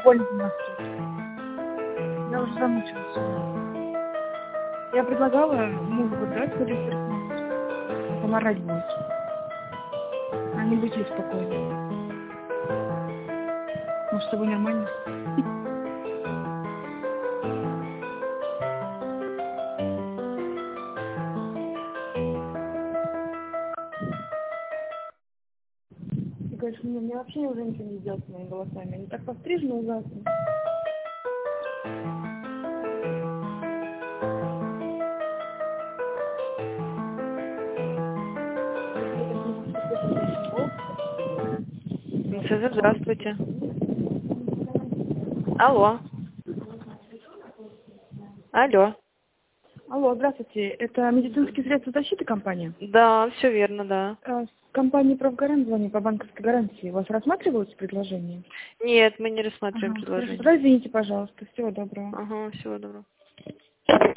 больно у нас тут. Я уже замучилась. Я предлагала мужу выбрать сходить в парикмахерскую. Поморать будет. А не быть ей спокойной. Может, с тобой нормально? Ты говоришь, мне вообще уже ничего не сделать с моими волосами. Они так пострижены ужасно. Принцесса, здравствуйте. Алло. Алло. Алло, здравствуйте. Это медицинские средства защиты компания? Да, все верно, да. С компании «Профгарант» звоню по банковской гарантии. У вас рассматриваются предложения? Нет, мы не рассматриваем Ага, хорошо. предложение. Тогда извините, пожалуйста. Всего доброго. Ага, всего доброго.